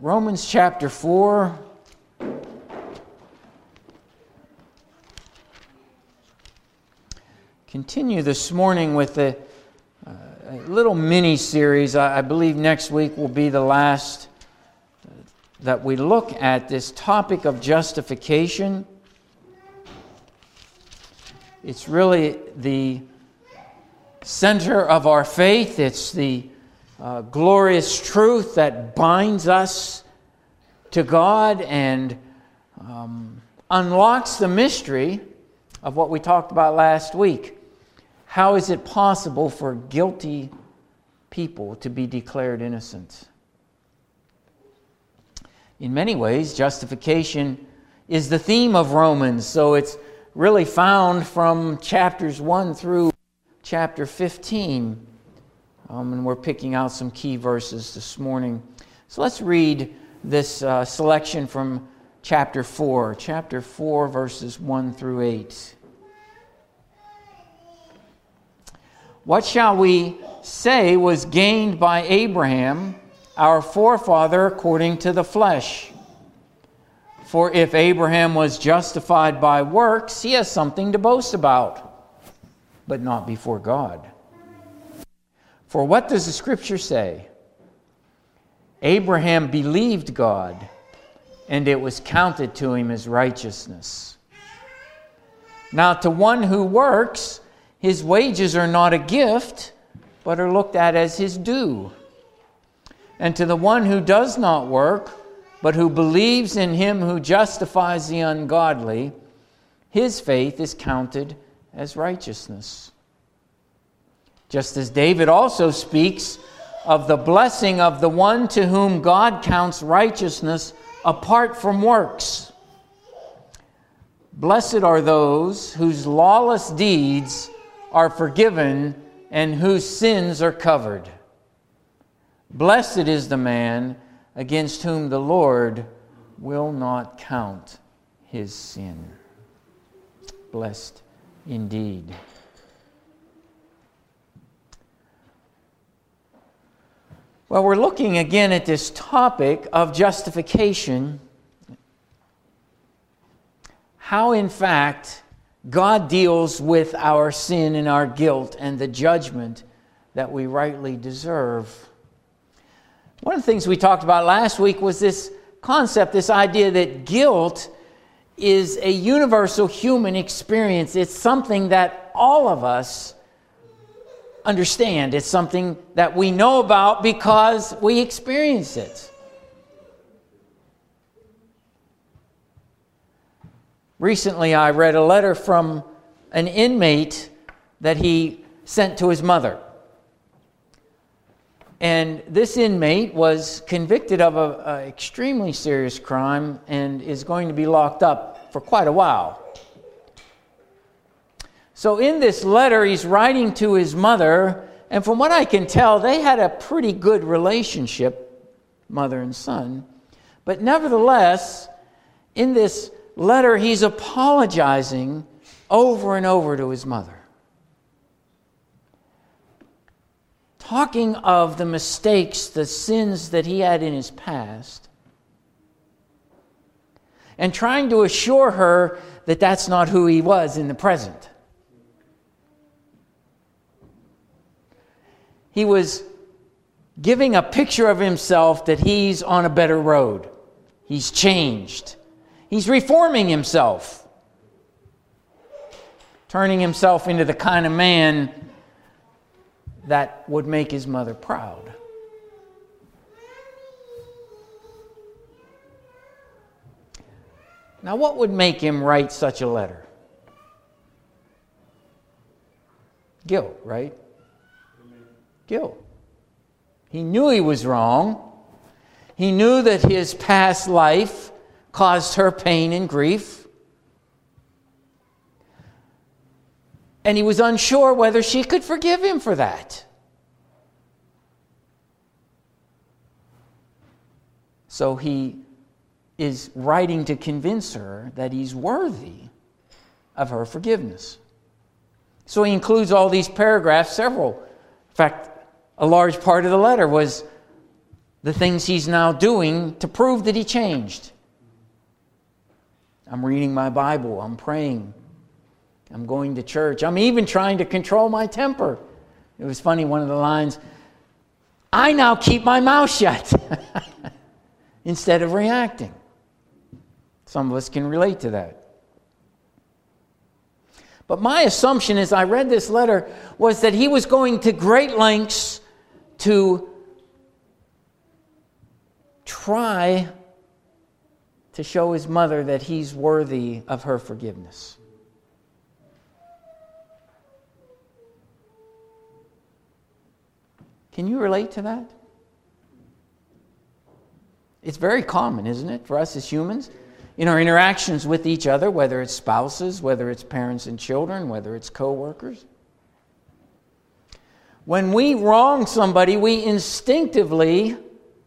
Romans chapter 4. Continue this morning with a little mini-series. I believe next week will be the last that we look at this topic of justification. It's really the center of our faith. It's the glorious truth that binds us to God and unlocks the mystery of what we talked about last week. How is it possible for guilty people to be declared innocent? In many ways, justification is the theme of Romans, so it's really found from chapters 1 through chapter 15. And we're picking out some key verses this morning. So let's read this selection from chapter 4. Chapter 4, verses 1 through 8. What shall we say was gained by Abraham, our forefather according to the flesh? For if Abraham was justified by works, he has something to boast about, but not before God. For what does the Scripture say? Abraham believed God, and it was counted to him as righteousness. Now to one who works, his wages are not a gift, but are looked at as his due. And to the one who does not work, but who believes in him who justifies the ungodly, his faith is counted as righteousness. Just as David also speaks of the blessing of the one to whom God counts righteousness apart from works. Blessed are those whose lawless deeds are forgiven and whose sins are covered. Blessed is the man against whom the Lord will not count his sin. Blessed indeed. Well, we're looking again at this topic of justification. How, in fact, God deals with our sin and our guilt and the judgment that we rightly deserve. One of the things we talked about last week was this concept, this idea that guilt is a universal human experience. It's something that all of us understand. It's something that we know about because we experience it. Recently, I read a letter from an inmate that he sent to his mother. And this inmate was convicted of an extremely serious crime and is going to be locked up for quite a while. So in this letter, he's writing to his mother, and from what I can tell, they had a pretty good relationship, mother and son. But nevertheless, in this letter, he's apologizing over and over to his mother, talking of the mistakes, the sins that he had in his past, and trying to assure her that that's not who he was in the present. He was giving a picture of himself that he's on a better road. He's changed. He's reforming himself, turning himself into the kind of man that would make his mother proud. Now, what would make him write such a letter? Guilt, right? Guilt. He knew he was wrong. He knew that his past life caused her pain and grief. And he was unsure whether she could forgive him for that. So he is writing to convince her that he's worthy of her forgiveness. So he includes all these paragraphs, several. In fact, a large part of the letter was the things he's now doing to prove that he changed. I'm reading my Bible. I'm praying. I'm going to church. I'm even trying to control my temper. It was funny, one of the lines, I now keep my mouth shut instead of reacting. Some of us can relate to that. But my assumption as I read this letter was that he was going to great lengths to try to show his mother that he's worthy of her forgiveness. Can you relate to that? It's very common, isn't it, for us as humans? In our interactions with each other, whether it's spouses, whether it's parents and children, whether it's co-workers. When we wrong somebody, we instinctively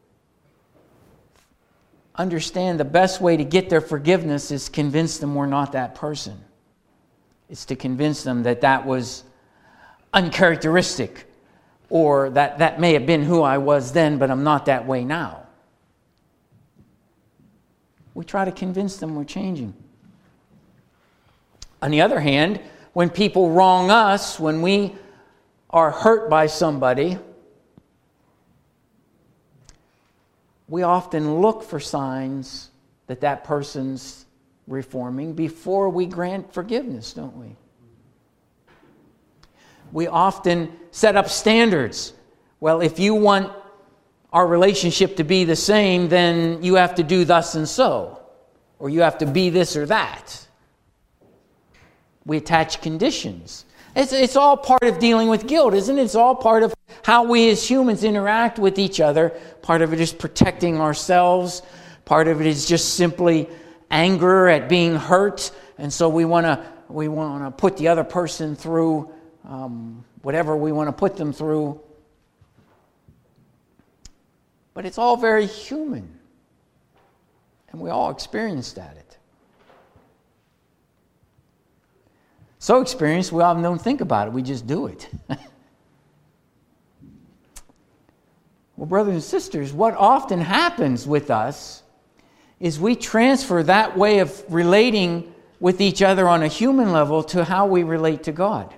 understand the best way to get their forgiveness is convince them we're not that person. It's to convince them that that was uncharacteristic, or that may have been who I was then, but I'm not that way now. We try to convince them we're changing. On the other hand, when people wrong us, when we are hurt by somebody, we often look for signs that that person's reforming before we grant forgiveness, don't we? We often set up standards. Well, if you want our relationship to be the same, then you have to do thus and so, or you have to be this or that. We attach conditions. It's all part of dealing with guilt, isn't it? It's all part of how we as humans interact with each other. Part of it is protecting ourselves. Part of it is just simply anger at being hurt, and so we want to put the other person through whatever we want to put them through. But it's all very human, and we all experience that. So experienced, we often don't think about it. We just do it. Well, brothers and sisters, what often happens with us is we transfer that way of relating with each other on a human level to how we relate to God.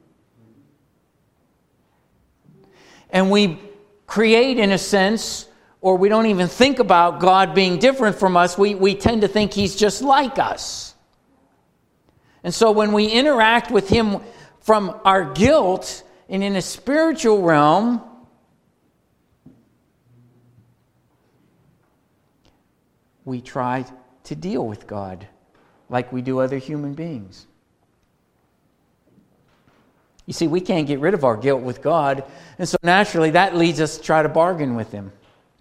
And we create, in a sense, or we don't even think about God being different from us. We tend to think He's just like us. And so when we interact with Him from our guilt and in a spiritual realm, we try to deal with God like we do other human beings. You see, we can't get rid of our guilt with God, and so naturally that leads us to try to bargain with Him.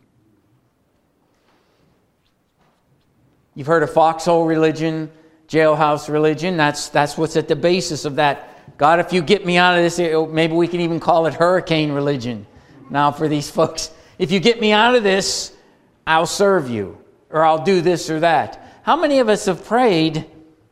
You've heard of foxhole religion, jailhouse religion. That's what's at the basis of that. God, if you get me out of this, maybe we can even call it hurricane religion. Now for these folks, if you get me out of this, I'll serve you, or I'll do this or that. How many of us have prayed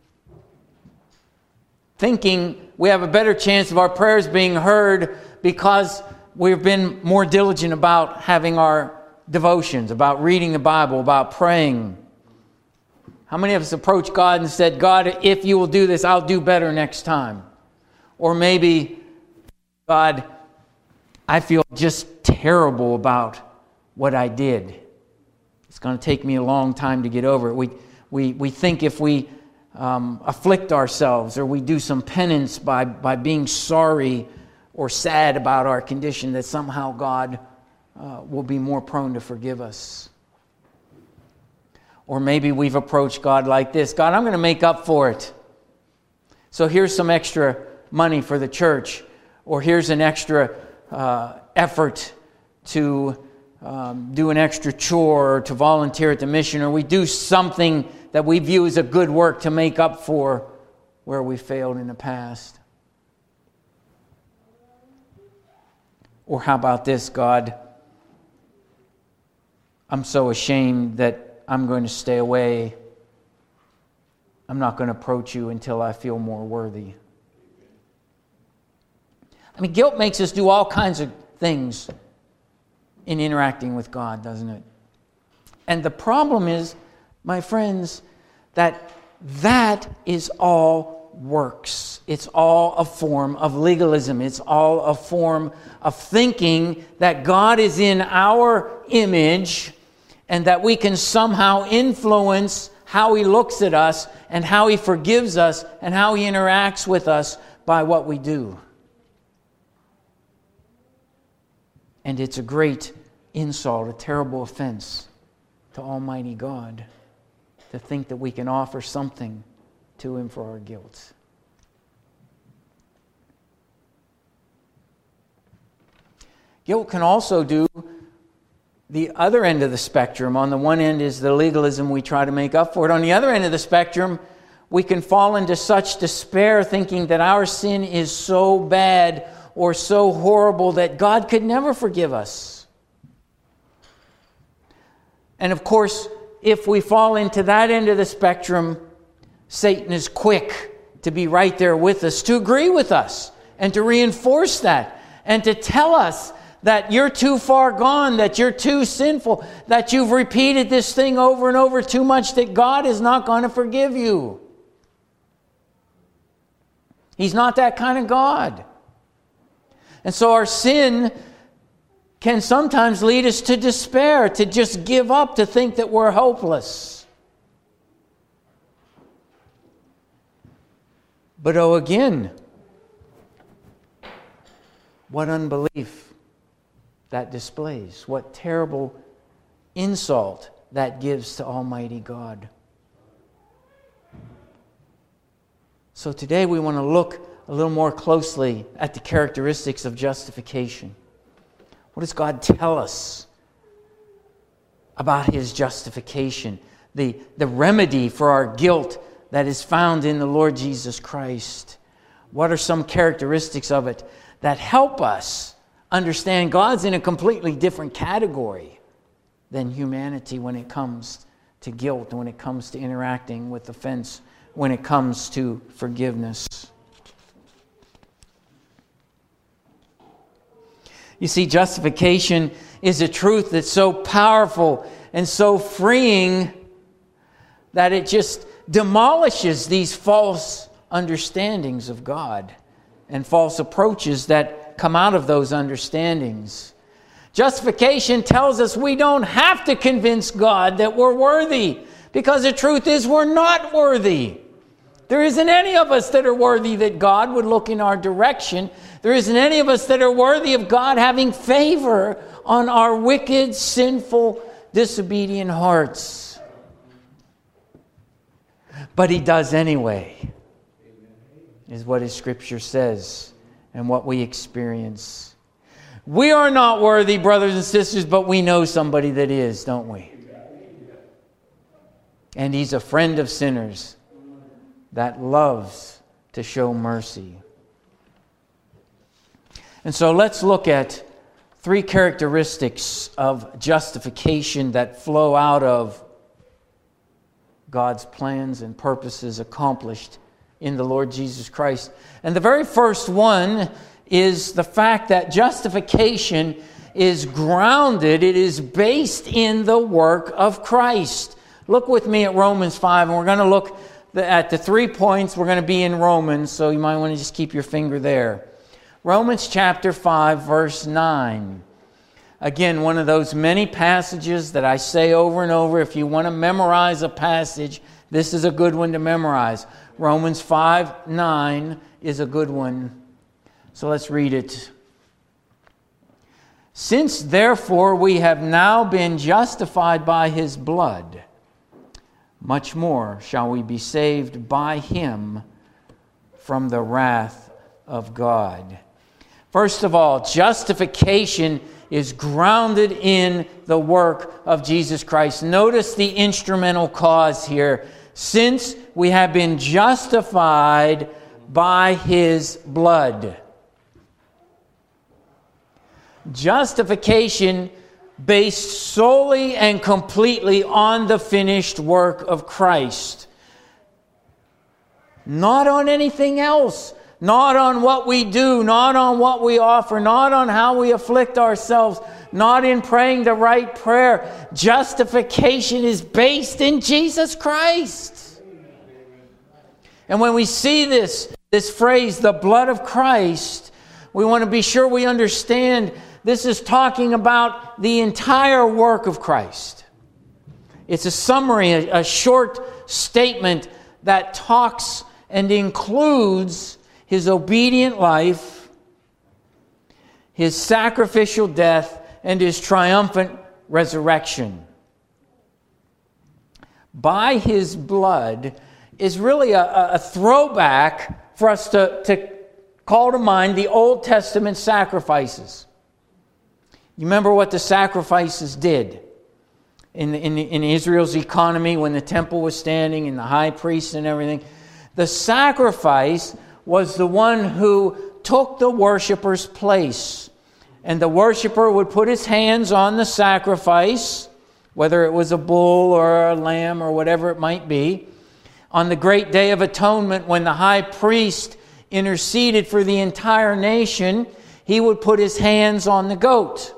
thinking we have a better chance of our prayers being heard because we've been more diligent about having our devotions, about reading the Bible, about praying? How many of us approached God and said, God, if you will do this, I'll do better next time? Or maybe, God, I feel just terrible about what I did. It's going to take me a long time to get over it. We think if we afflict ourselves or we do some penance by being sorry or sad about our condition, that somehow God will be more prone to forgive us. Or maybe we've approached God like this: God, I'm going to make up for it. So here's some extra money for the church. Or here's an extra effort to do an extra chore, or to volunteer at the mission. Or we do something that we view as a good work to make up for where we failed in the past. Or how about this: God, I'm so ashamed that I'm going to stay away. I'm not going to approach you until I feel more worthy. I mean, guilt makes us do all kinds of things in interacting with God, doesn't it? And the problem is, my friends, that is all works. It's all a form of legalism. It's all a form of thinking that God is in our image and that we can somehow influence how He looks at us and how He forgives us and how He interacts with us by what we do. And it's a great insult, a terrible offense to Almighty God to think that we can offer something to Him for our guilt. Guilt can also do the other end of the spectrum. On the one end is the legalism, we try to make up for it. On the other end of the spectrum, we can fall into such despair thinking that our sin is so bad or so horrible that God could never forgive us. And of course, if we fall into that end of the spectrum, Satan is quick to be right there with us, to agree with us, and to reinforce that, and to tell us that you're too far gone, that you're too sinful, that you've repeated this thing over and over too much, that God is not going to forgive you. He's not that kind of God. And so our sin can sometimes lead us to despair, to just give up, to think that we're hopeless. But oh, again, what unbelief that displays. What terrible insult that gives to Almighty God. So today we want to look a little more closely at the characteristics of justification. What does God tell us about His justification? The remedy for our guilt that is found in the Lord Jesus Christ. What are some characteristics of it that help us understand God's in a completely different category than humanity when it comes to guilt, when it comes to interacting with offense, when it comes to forgiveness? You see, justification is a truth that's so powerful and so freeing that it just demolishes these false understandings of God and false approaches that come out of those understandings. Justification tells us we don't have to convince God that we're worthy, because the truth is we're not worthy. There isn't any of us that are worthy that God would look in our direction. There isn't any of us that are worthy of God having favor on our wicked, sinful, disobedient hearts. But He does anyway, is what His Scripture says and what we experience. We are not worthy, brothers and sisters, but we know somebody that is, don't we? And He's a friend of sinners that loves to show mercy. And so let's look at three characteristics of justification that flow out of God's plans and purposes accomplished in the Lord Jesus Christ. And the very first one is the fact that justification is grounded, it is based in the work of Christ. Look with me at Romans 5, and we're going to look at the 3 points. We're going to be in Romans, so you might want to just keep your finger there. Romans chapter 5, verse 9. Again, one of those many passages that I say over and over. If you want to memorize a passage, this is a good one to memorize. Romans 5:9 is a good one. So let's read it. Since therefore we have now been justified by His blood, much more shall we be saved by Him from the wrath of God. First of all, justification is grounded in the work of Jesus Christ. Notice the instrumental cause here. Since we have been justified by His blood. Justification based solely and completely on the finished work of Christ. Not on anything else. Not on what we do, not on what we offer, not on how we afflict ourselves, not in praying the right prayer. Justification is based in Jesus Christ. And when we see this phrase, the blood of Christ, we want to be sure we understand this is talking about the entire work of Christ. It's a summary, a short statement that talks and includes His obedient life, His sacrificial death, and His triumphant resurrection. By His blood is really a throwback for us to call to mind the Old Testament sacrifices. You remember what the sacrifices did in Israel's economy when the temple was standing and the high priest and everything. The sacrifice was the one who took the worshiper's place. And the worshiper would put his hands on the sacrifice, whether it was a bull or a lamb or whatever it might be. On the great day of atonement, when the high priest interceded for the entire nation, he would put his hands on the goat,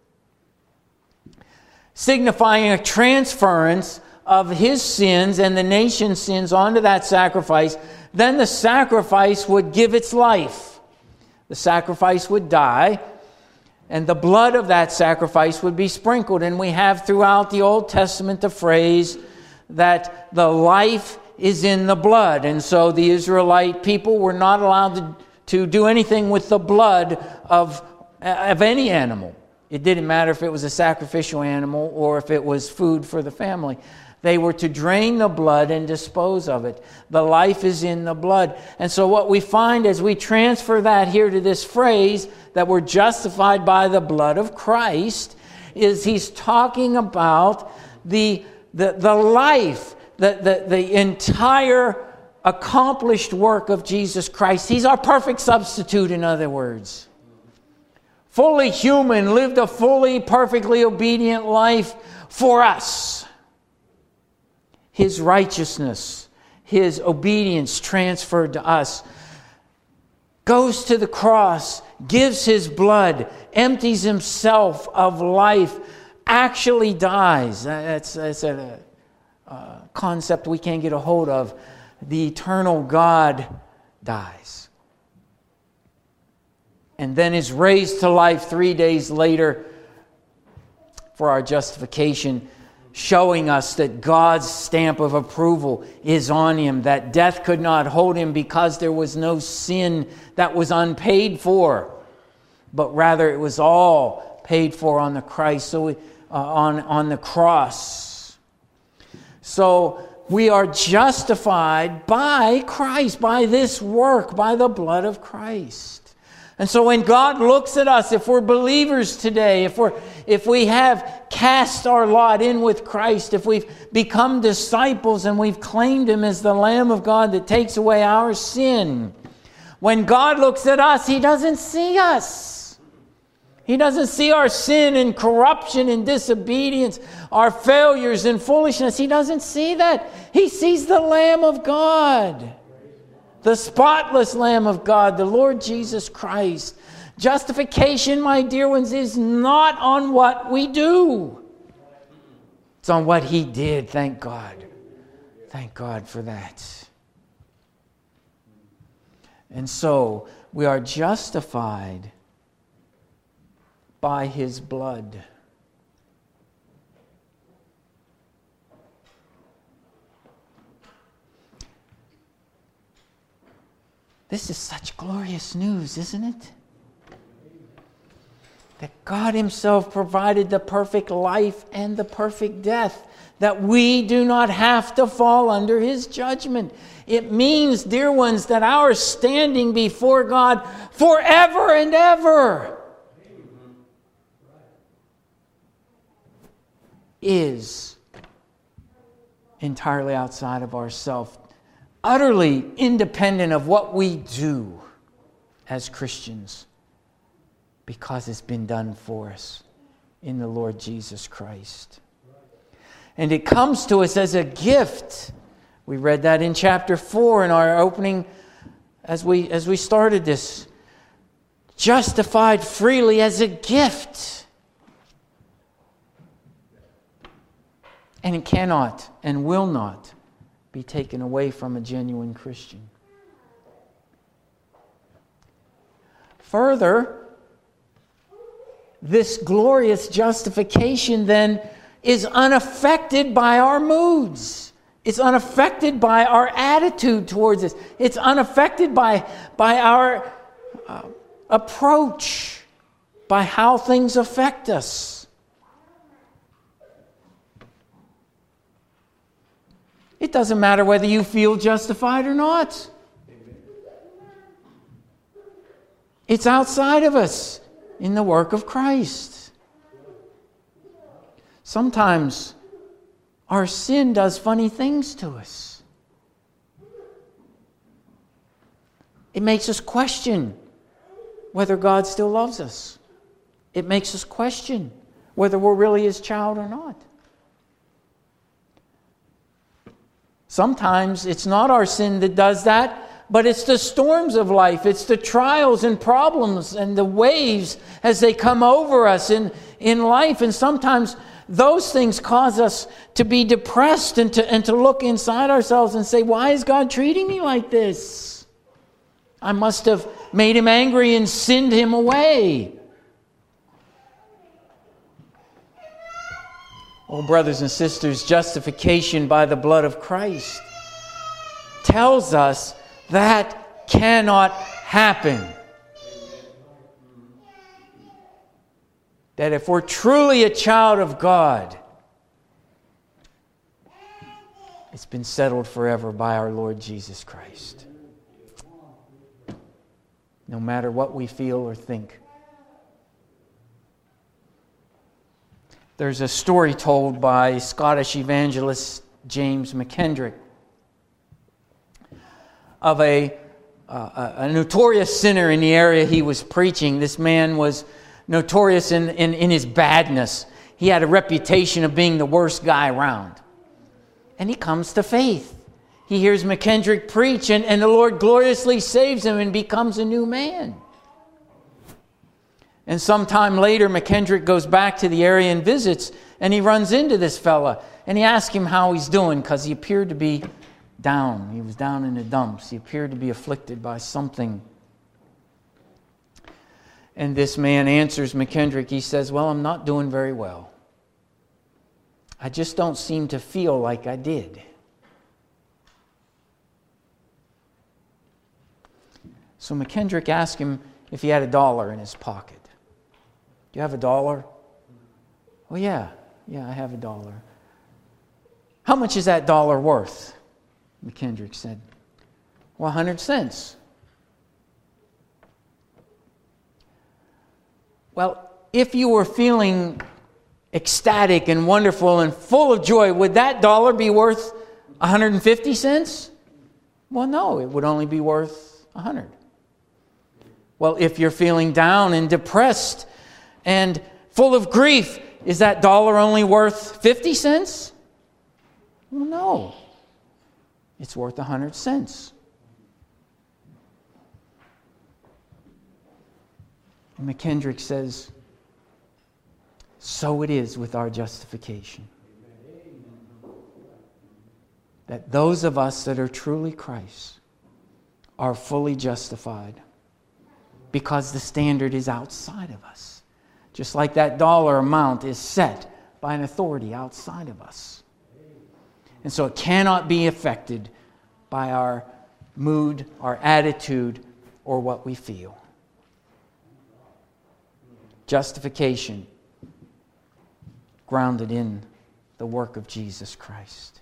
signifying a transference of his sins and the nation's sins onto that sacrifice. Then the sacrifice would give its life. The sacrifice would die, and the blood of that sacrifice would be sprinkled. And we have throughout the Old Testament the phrase that the life is in the blood. And so the Israelite people were not allowed to do anything with the blood of any animal. It didn't matter if it was a sacrificial animal or if it was food for the family. They were to drain the blood and dispose of it. The life is in the blood. And so what we find as we transfer that here to this phrase that we're justified by the blood of Christ is he's talking about the life, the entire accomplished work of Jesus Christ. He's our perfect substitute, in other words. Fully human, lived a fully, perfectly obedient life for us. His righteousness, His obedience transferred to us. Goes to the cross, gives His blood, empties Himself of life, actually dies. That's a concept we can't get a hold of. The eternal God dies. And then is raised to life 3 days later for our justification, showing us that God's stamp of approval is on Him, that death could not hold Him because there was no sin that was unpaid for, but rather it was all paid for on the Christ, on the cross. So we are justified by Christ, by this work, by the blood of Christ. And so when God looks at us, if we're believers today, if we have cast our lot in with Christ, if we've become disciples and we've claimed Him as the Lamb of God that takes away our sin, when God looks at us, He doesn't see us. He doesn't see our sin and corruption and disobedience, our failures and foolishness. He doesn't see that. He sees the Lamb of God. The spotless Lamb of God, the Lord Jesus Christ. Justification, my dear ones, is not on what we do. It's on what He did. Thank God. Thank God for that. And so, we are justified by His blood. This is such glorious news, isn't it? That God Himself provided the perfect life and the perfect death, that we do not have to fall under His judgment. It means, dear ones, that our standing before God forever and ever is entirely outside of ourselves. Utterly independent of what we do as Christians, because it's been done for us in the Lord Jesus Christ. And it comes to us as a gift. We read that in chapter 4 in our opening as we started this. Justified freely as a gift. And it cannot and will not be taken away from a genuine Christian. Further, this glorious justification then is unaffected by our moods. It's unaffected by our attitude towards this. It's unaffected by our approach, by how things affect us. It doesn't matter whether you feel justified or not. It's outside of us in the work of Christ. Sometimes our sin does funny things to us. It makes us question whether God still loves us. It makes us question whether we're really His child or not. Sometimes it's not our sin that does that, but it's the storms of life. It's the trials and problems and the waves as they come over us in life. And sometimes those things cause us to be depressed and to look inside ourselves and say, why is God treating me like this? I must have made Him angry and sinned Him away. Oh, brothers and sisters, justification by the blood of Christ tells us that cannot happen. That if we're truly a child of God, it's been settled forever by our Lord Jesus Christ. No matter what we feel or think. There's a story told by Scottish evangelist James McKendrick of a notorious sinner in the area he was preaching. This man was notorious in his badness. He had a reputation of being the worst guy around. And he comes to faith. He hears McKendrick preach, and the Lord gloriously saves him and becomes a new man. And sometime later, McKendrick goes back to the area and visits, and he runs into this fella. And he asks him how he's doing, because he appeared to be down. He was down in the dumps. He appeared to be afflicted by something. And this man answers McKendrick. He says, well, I'm not doing very well. I just don't seem to feel like I did. So McKendrick asked him if he had $1 in his pocket. Do you have $1? Oh, yeah, I have $1. How much is that $1 worth? McKendrick said, well, 100 cents. Well, if you were feeling ecstatic and wonderful and full of joy, would that $1 be worth 150 cents? Well, no, it would only be worth 100. Well, if you're feeling down and depressed and full of grief, is that $1 only worth 50 cents? Well, no. It's worth 100 cents. And McKendrick says, so it is with our justification. That those of us that are truly Christ are fully justified because the standard is outside of us. Just like that $1 amount is set by an authority outside of us. And so it cannot be affected by our mood, our attitude, or what we feel. Justification grounded in the work of Jesus Christ.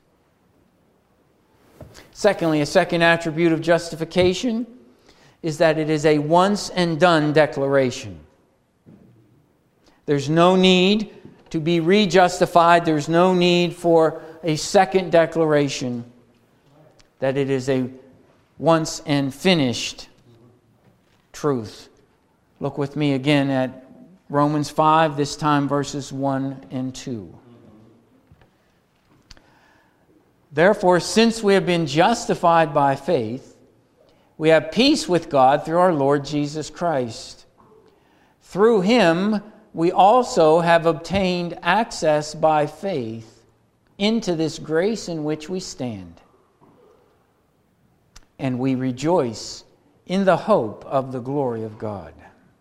Secondly, a second attribute of justification is that it is a once and done declaration. There's no need to be re-justified. There's no need for a second declaration. That it is a once and finished truth. Look with me again at Romans 5, this time verses 1 and 2. Therefore, since we have been justified by faith, we have peace with God through our Lord Jesus Christ. Through Him, we also have obtained access by faith into this grace in which we stand. And we rejoice in the hope of the glory of God.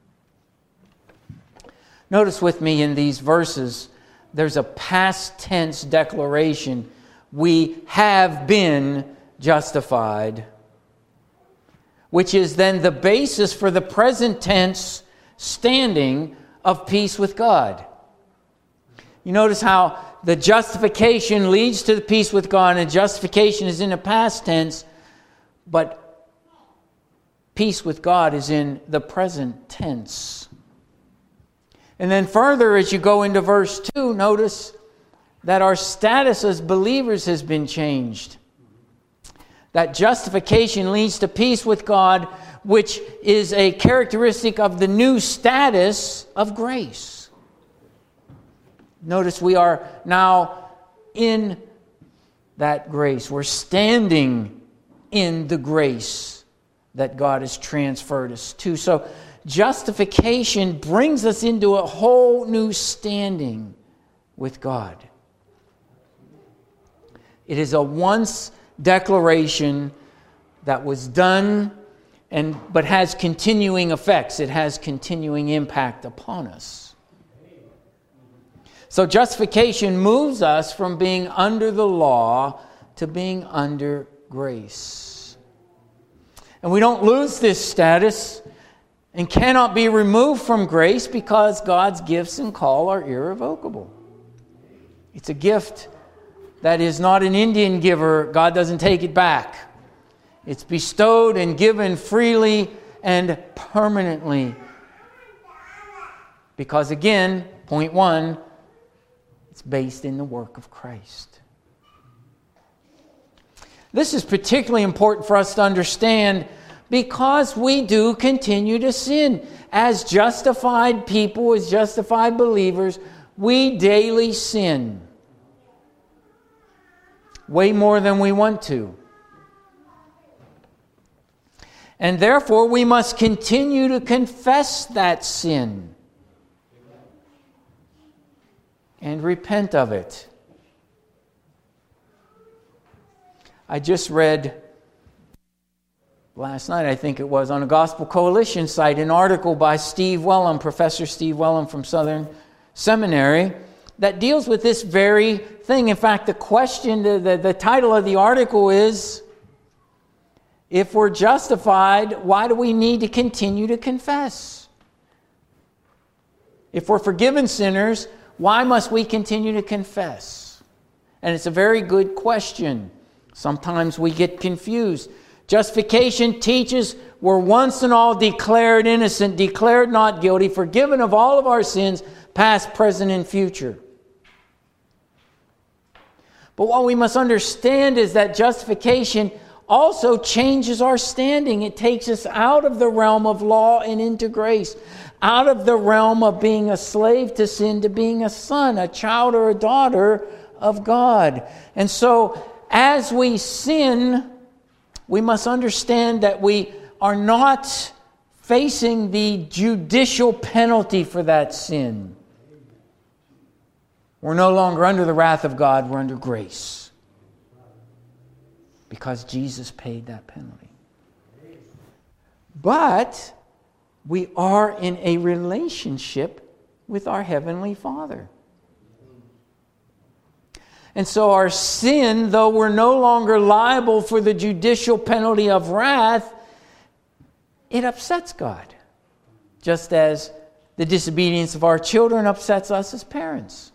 Notice with me in these verses, there's a past tense declaration. We have been justified, which is then the basis for the present tense standing of peace with God. You notice how the justification leads to the peace with God, and justification is in the past tense, but peace with God is in the present tense. And then further, as you go into verse 2, notice that our status as believers has been changed. That justification leads to peace with God, which is a characteristic of the new status of grace. Notice we are now in that grace. We're standing in the grace that God has transferred us to. So justification brings us into a whole new standing with God. It is a once declaration that was done but has continuing effects. It has continuing impact upon us. So justification moves us from being under the law to being under grace. And we don't lose this status and cannot be removed from grace because God's gifts and call are irrevocable. It's a gift that is not an Indian giver. God doesn't take it back. It's bestowed and given freely and permanently. Because again, point one, it's based in the work of Christ. This is particularly important for us to understand because we do continue to sin. As justified people, as justified believers, we daily sin. Way more than we want to. And therefore, we must continue to confess that sin and repent of it. I just read last night, I think it was, on a Gospel Coalition site, an article by Steve Wellum, Professor Steve Wellum from Southern Seminary, that deals with this very thing. In fact, the question, the title of the article is, if we're justified, why do we need to continue to confess? If we're forgiven sinners, why must we continue to confess? And it's a very good question. Sometimes we get confused. Justification teaches we're once and all declared innocent, declared not guilty, forgiven of all of our sins, past, present, and future. But what we must understand is that justification also changes our standing. It takes us out of the realm of law and into grace. Out of the realm of being a slave to sin to being a son, a child or a daughter of God. And so, as we sin, we must understand that we are not facing the judicial penalty for that sin. We're no longer under the wrath of God, we're under grace. Because Jesus paid that penalty. But we are in a relationship with our Heavenly Father. And so our sin, though we're no longer liable for the judicial penalty of wrath, it upsets God. Just as the disobedience of our children upsets us as parents.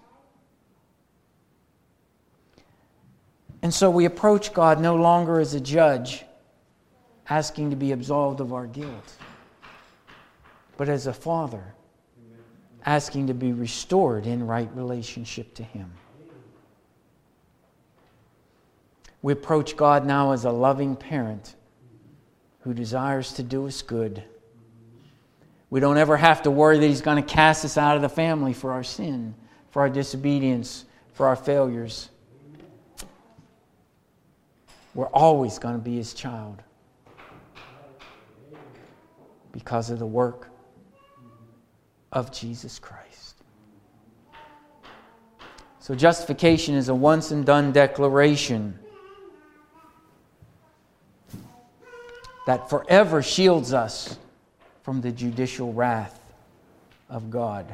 And so we approach God no longer as a judge, asking to be absolved of our guilt, but as a father, asking to be restored in right relationship to Him. We approach God now as a loving parent who desires to do us good. We don't ever have to worry that He's going to cast us out of the family for our sin, for our disobedience, for our failures. We're always going to be His child because of the work of Jesus Christ. So justification is a once and done declaration that forever shields us from the judicial wrath of God.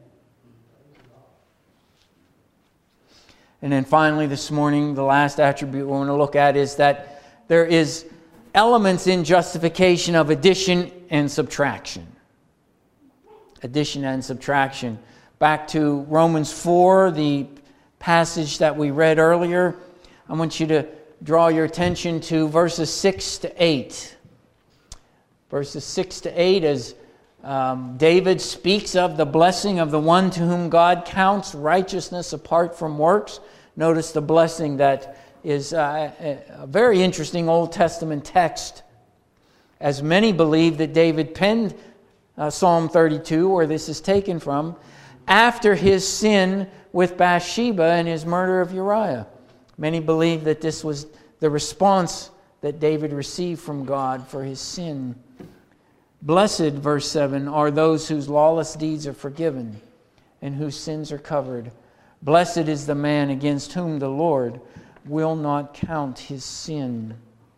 And then finally this morning, the last attribute we want to look at is that there is elements in justification of addition and subtraction. Addition and subtraction. Back to Romans 4, the passage that we read earlier. I want you to draw your attention to verses 6 to 8. Verses 6 to 8 as David speaks of the blessing of the one to whom God counts righteousness apart from works. Notice the blessing that is a very interesting Old Testament text, as many believe that David penned Psalm 32, where this is taken from, after his sin with Bathsheba and his murder of Uriah. Many believe that this was the response that David received from God for his sin. Blessed, verse 7, are those whose lawless deeds are forgiven and whose sins are covered. Blessed is the man against whom the Lord will not count his sin.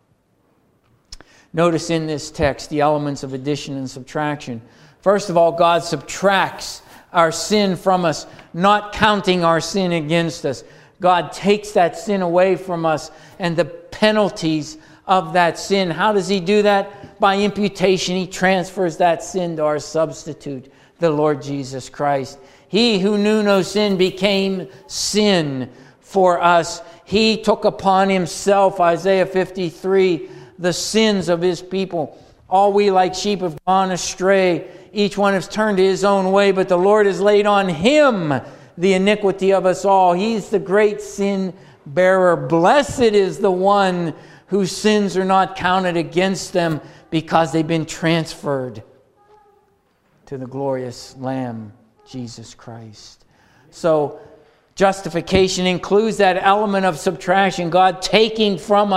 Notice in this text the elements of addition and subtraction. First of all, God subtracts our sin from us, not counting our sin against us. God takes that sin away from us and the penalties of that sin. How does He do that? By imputation. He transfers that sin to our substitute, the Lord Jesus Christ. He who knew no sin became sin for us. He took upon Himself, Isaiah 53, the sins of His people. All we like sheep have gone astray. Each one has turned to his own way, but the Lord has laid on Him the iniquity of us all. He's the great sin bearer. Blessed is the one whose sins are not counted against them because they've been transferred to the glorious Lamb, Jesus Christ. So, justification includes that element of subtraction. God taking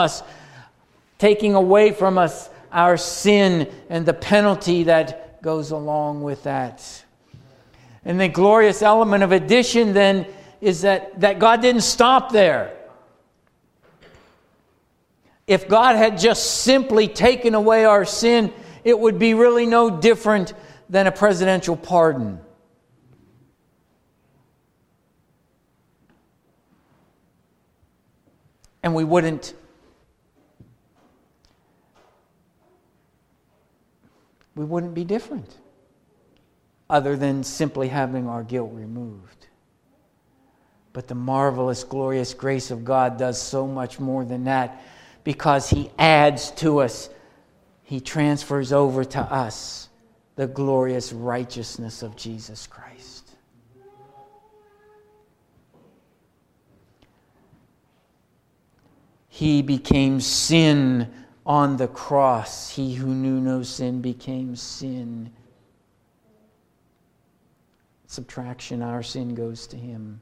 away from us our sin and the penalty that goes along with that. And the glorious element of addition then is that God didn't stop there. If God had just simply taken away our sin, it would be really no different than a presidential pardon. And we wouldn't be different other than simply having our guilt removed. But the marvelous, glorious grace of God does so much more than that, because He adds to us, He transfers over to us the glorious righteousness of Jesus Christ. He became sin on the cross. He who knew no sin became sin. Subtraction, our sin goes to Him.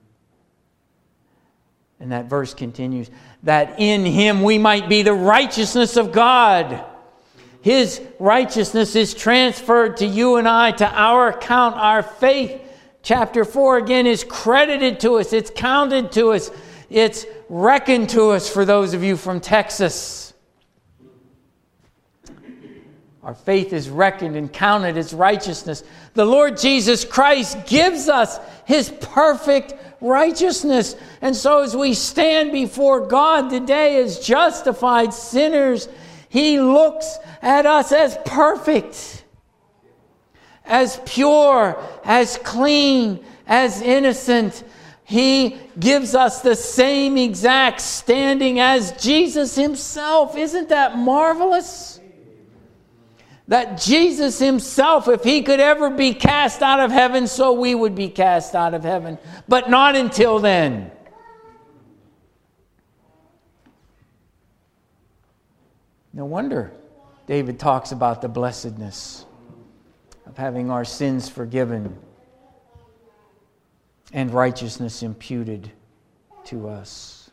And that verse continues, that in Him we might be the righteousness of God. His righteousness is transferred to you and I, to our account. Our faith, chapter 4 again, is credited to us. It's counted to us. It's reckoned to us for those of you from Texas. Our faith is reckoned and counted as righteousness. The Lord Jesus Christ gives us His perfect righteousness. And so as we stand before God today as justified sinners, He looks at us as perfect, as pure, as clean, as innocent. He gives us the same exact standing as Jesus Himself. Isn't that marvelous? That Jesus Himself, if He could ever be cast out of heaven, so we would be cast out of heaven. But not until then. No wonder David talks about the blessedness of having our sins forgiven and righteousness imputed to us.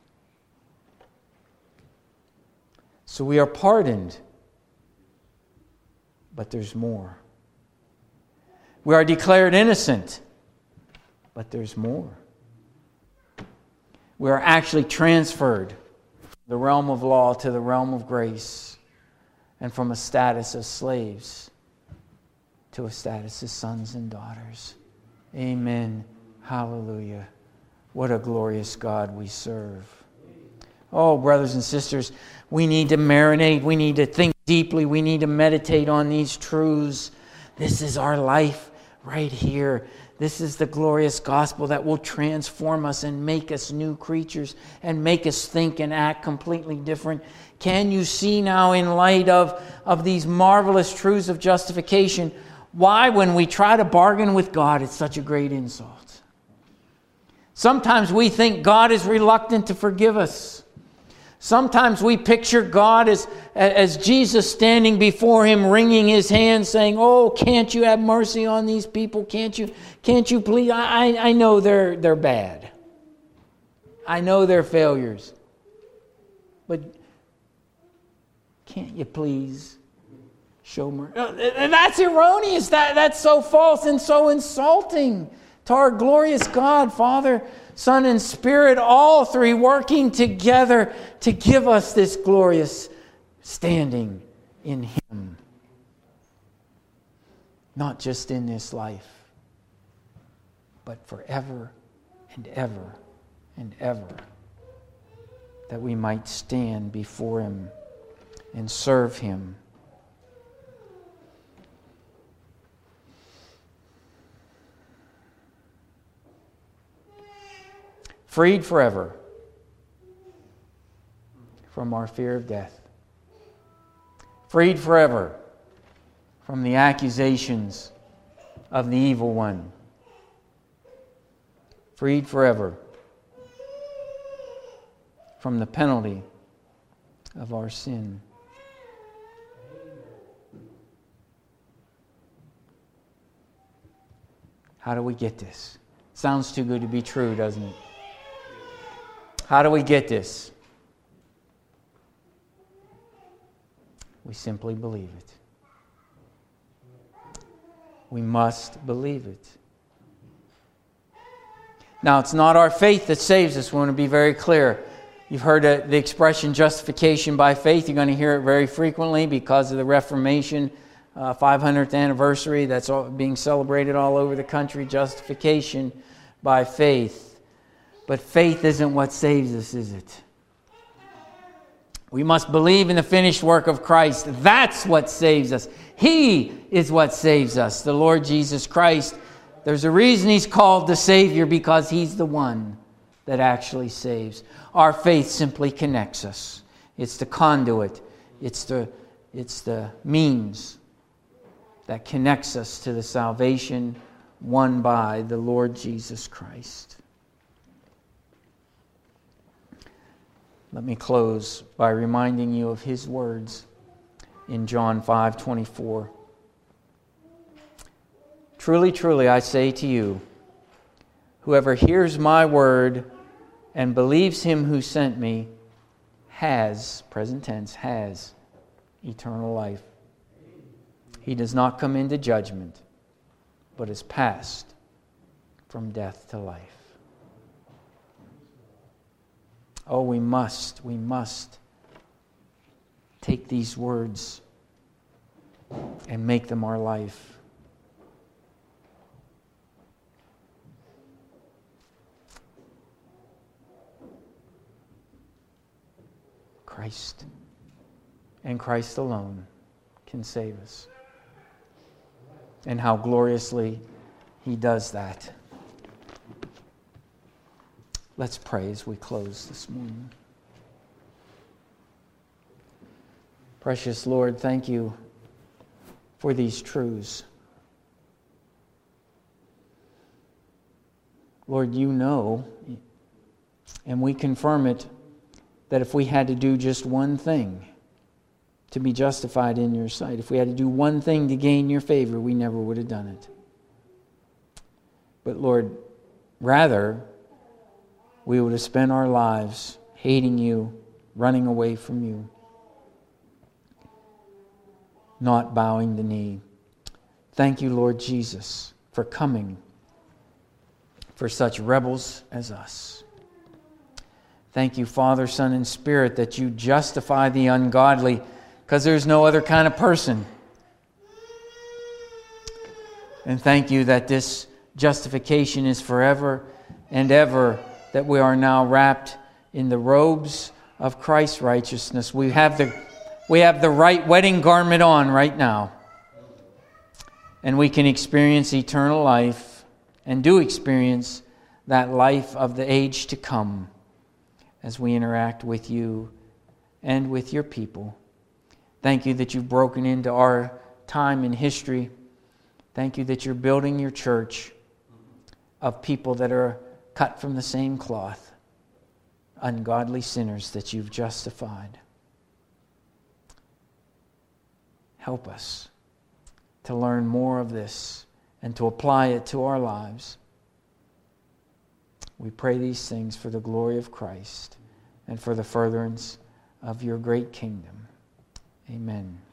So we are pardoned, but there's more. We are declared innocent, but there's more. We are actually transferred from the realm of law to the realm of grace, and from a status of slaves to a status of sons and daughters. Amen. Hallelujah. What a glorious God we serve. Oh, brothers and sisters, we need to marinate. We need to think deeply. We need to meditate on these truths. This is our life right here. This is the glorious gospel that will transform us and make us new creatures and make us think and act completely different. Can you see now, in light of these marvelous truths of justification, why when we try to bargain with God, it's such a great insult? Sometimes we think God is reluctant to forgive us. Sometimes we picture God as Jesus standing before Him, wringing His hands, saying, "Oh, can't you have mercy on these people? Can't you please? I know they're bad. I know they're failures. But can't you please show mercy?" That's erroneous. That's so false and so insulting to our glorious God, Father, Son, and Spirit, all three working together to give us this glorious standing in Him. Not just in this life, but forever and ever and ever, that we might stand before Him and serve Him. Freed forever from our fear of death. Freed forever from the accusations of the evil one. Freed forever from the penalty of our sin. How do we get this? Sounds too good to be true, doesn't it? How do we get this? We simply believe it. We must believe it. Now, it's not our faith that saves us. We want to be very clear. You've heard the expression justification by faith. You're going to hear it very frequently because of the Reformation 500th anniversary that's being celebrated all over the country. Justification by faith. But faith isn't what saves us, is it? We must believe in the finished work of Christ. That's what saves us. He is what saves us, the Lord Jesus Christ. There's a reason He's called the Savior, because He's the one that actually saves. Our faith simply connects us. It's the conduit. It's the means that connects us to the salvation won by the Lord Jesus Christ. Let me close by reminding you of His words in John 5:24. Truly, truly, I say to you, whoever hears my word and believes Him who sent me has, present tense, has eternal life. He does not come into judgment, but is passed from death to life. Oh, we must take these words and make them our life. Christ and Christ alone can save us. And how gloriously He does that. Let's pray as we close this morning. Precious Lord, thank You for these truths. Lord, You know, and we confirm it, that if we had to do just one thing to be justified in Your sight, if we had to do one thing to gain Your favor, we never would have done it. But Lord, rather, we would have spent our lives hating You, running away from You, not bowing the knee. Thank You, Lord Jesus, for coming for such rebels as us. Thank you, Father, Son, and Spirit, that you justify the ungodly, because there's no other kind of person. And thank you that this justification is forever and ever, that we are now wrapped in the robes of Christ's righteousness. We have the right wedding garment on right now. And we can experience eternal life, and do experience that life of the age to come as we interact with you and with your people. Thank you that you've broken into our time in history. Thank you that you're building your church of people that are cut from the same cloth, ungodly sinners that you've justified. Help us to learn more of this and to apply it to our lives. We pray these things for the glory of Christ and for the furtherance of your great kingdom. Amen.